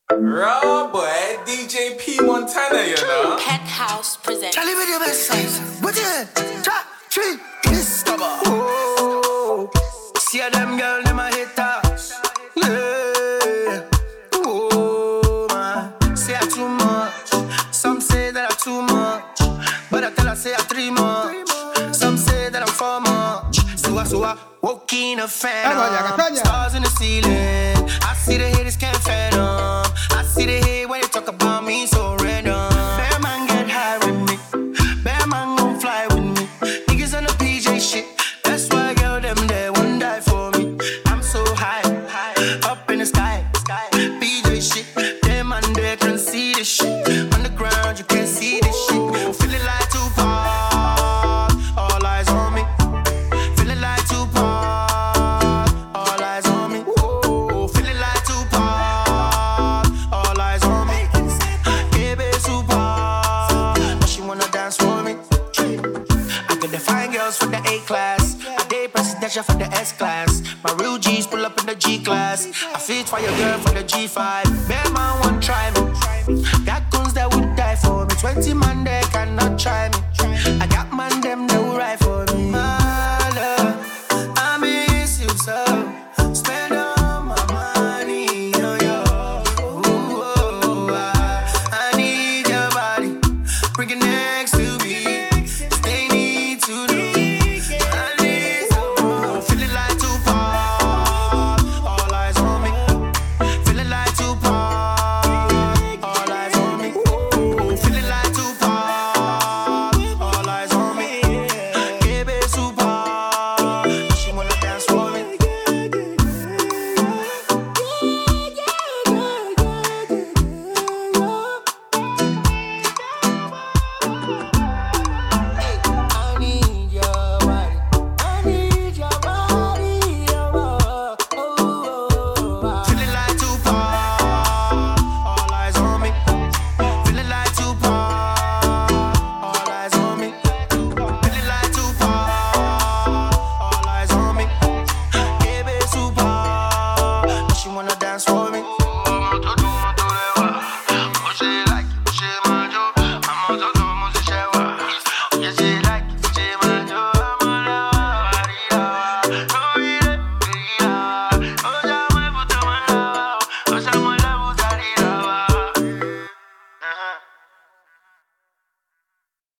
Raw boy, DJ P Montana, you know. Penthouse presents. Charlie with your best size. What you? Top three. Discover. Oh, see them girl, them a haters. Yeah. Oh man, say I too much. Some say that I too much, but I tell her say I 3 much. Some say that I'm 4 much. So I woke in a fan. Stars in the ceiling. I see the haters can't fathom. I see the hate when they talk about me so random. Bear man get high with me. Bear man gon' fly with me. Niggas on the PJ shit. That's why girl them there won't die for me. I'm so high, up in the sky. PJ shit. Them man there can see this shit. On the ground you can't see this shit. Feeling like Tupac. All eyes on me. Feeling like Tupac. All eyes on me. Whoa. Feeling like Tupac. All eyes on me. Baby Tupac. But she wanna dance for me. I got the fine girls from the A class. I date presidential for the S class. My real G's pull up in the G class. I fit for your girl for the G5. Bear man won't try me. Got guns that would die for me. 20 man there cannot try me. I got man there